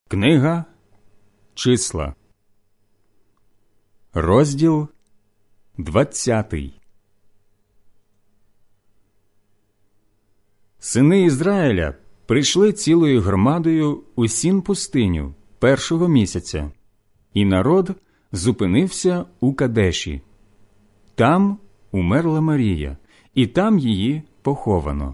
Книга Числа, розділ 20. Сини Ізраїля прийшли цілою громадою у Сін-пустиню першого місяця, і народ зупинився у Кадеші. Там умерла Марія, і там її поховано.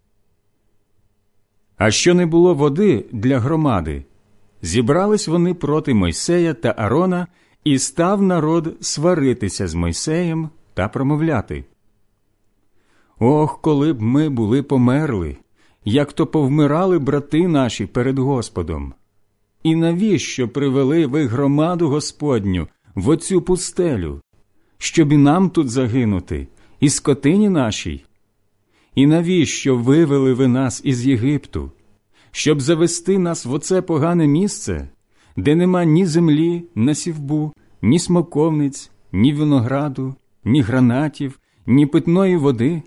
А що не було води для громади, зібрались вони проти Мойсея та Арона, і став народ сваритися з Мойсеєм та промовляти: «Ох, коли б ми були померли, як то повмирали брати наші перед Господом! І навіщо привели ви громаду Господню в оцю пустелю, щоб і нам тут загинути, і скотині нашій? І навіщо вивели ви нас із Єгипту, щоб завести нас в оце погане місце, де нема ні землі на сівбу, ні смоковниць, ні винограду, ні гранатів, ні питної води?»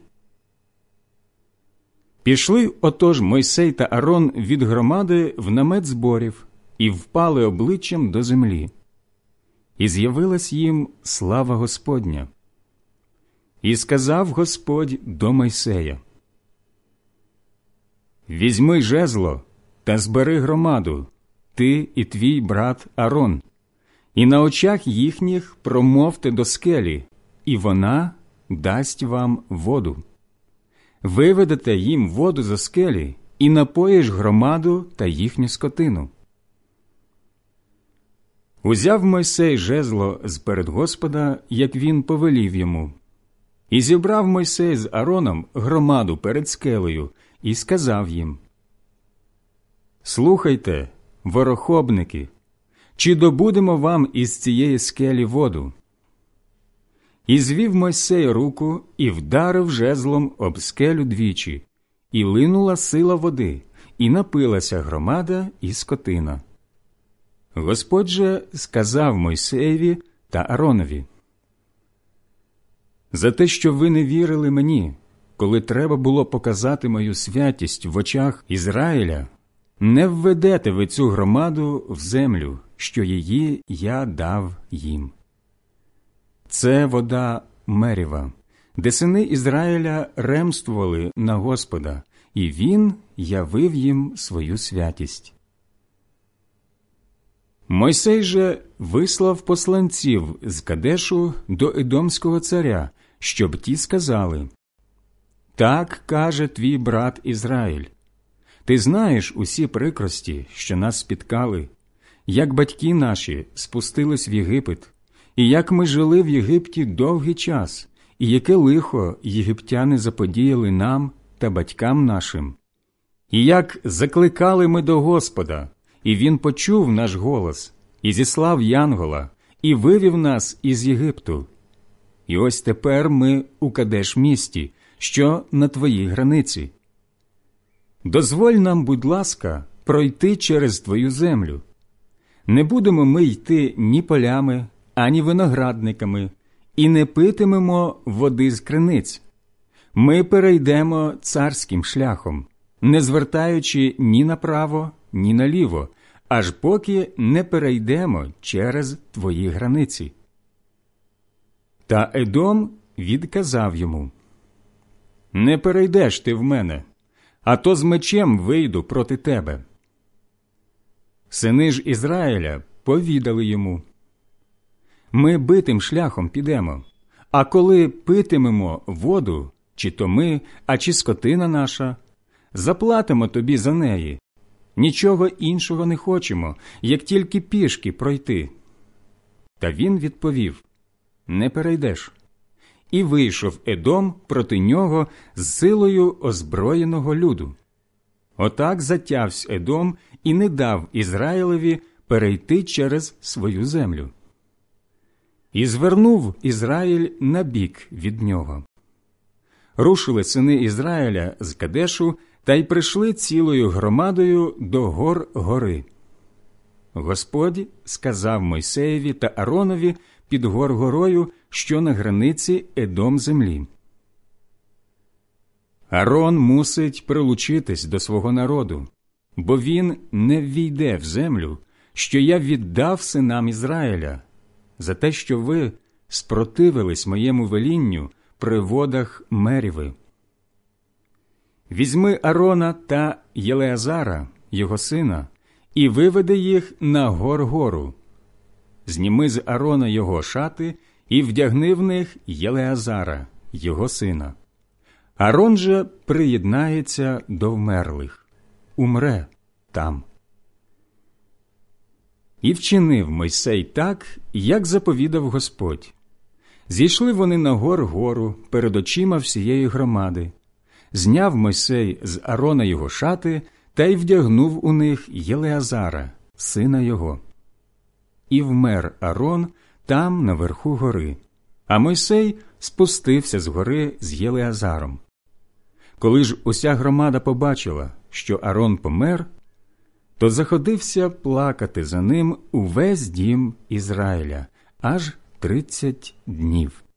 Пішли отож Мойсей та Арон від громади в намет зборів і впали обличчям до землі. І з'явилась їм слава Господня. І сказав Господь до Мойсея: «Візьми жезло та збери громаду, ти і твій брат Арон, і на очах їхніх промовте до скелі, і вона дасть вам воду. Виведете їм воду за скелі, і напоїш громаду та їхню скотину». Узяв Мойсей жезло з-перед Господа, як він повелів йому. І зібрав Мойсей з Ароном громаду перед скелею, і сказав їм: «Слухайте, ворохобники, чи добудемо вам із цієї скелі воду?» І звів Мойсей руку і вдарив жезлом об скелю двічі, і линула сила води, і напилася громада і скотина. Господь же сказав Мойсеєві та Аронові: «За те, що ви не вірили мені, коли треба було показати мою святість в очах Ізраїля, не введете ви цю громаду в землю, що її я дав їм. Це вода Меріва, де сини Ізраїля ремствували на Господа, і Він явив їм свою святість». Мойсей же вислав посланців з Кадешу до Едомського царя, щоб ті сказали: «Так каже твій брат Ізраїль: ти знаєш усі прикрості, що нас спіткали, як батьки наші спустились в Єгипет, і як ми жили в Єгипті довгий час, і яке лихо єгиптяни заподіяли нам та батькам нашим. І як закликали ми до Господа, і Він почув наш голос, і зіслав янгола, і вивів нас із Єгипту. І ось тепер ми у Кадеш-місті, що на твоїй границі. Дозволь нам, будь ласка, пройти через твою землю. Не будемо ми йти ні полями, ані виноградниками, і не питимемо води з криниць. Ми перейдемо царським шляхом, не звертаючи ні направо, ні наліво, аж поки не перейдемо через твої границі». Та Едом відказав йому: «Не перейдеш ти в мене, а то з мечем вийду проти тебе». Сини ж Ізраїля повідали йому: «Ми битим шляхом підемо, а коли питимемо воду, чи то ми, а чи скотина наша, заплатимо тобі за неї. Нічого іншого не хочемо, як тільки пішки пройти». Та він відповів: «Не перейдеш». І вийшов Едом проти нього з силою озброєного люду. Отак затявсь Едом і не дав Ізраїлеві перейти через свою землю. І звернув Ізраїль на бік від нього. Рушили сини Ізраїля з Кадешу та й прийшли цілою громадою до гор гори. Господь сказав Мойсеєві та Аронові під гор горою, що на границі Едом землі: «Арон мусить прилучитись до свого народу, бо він не ввійде в землю, що я віддав синам Ізраїля, за те, що ви спротивились моєму велінню при водах Меріви. Візьми Арона та Єлеазара, його сина, і виведи їх на Гор-гору. Зніми з Арона його шати і вдягни в них Єлеазара, його сина. Арон же приєднається до вмерлих, умре там. І вчинив Мойсей так, як заповідав Господь. Зійшли вони на Гор-гору перед очима всієї громади. Зняв Мойсей з Арона його шати та й вдягнув у них Єлеазара, сина його. І вмер Арон там, наверху гори, а Мойсей спустився з гори з Єлеазаром. Коли ж уся громада побачила, що Арон помер, то заходився плакати за ним увесь дім Ізраїля аж 30 днів.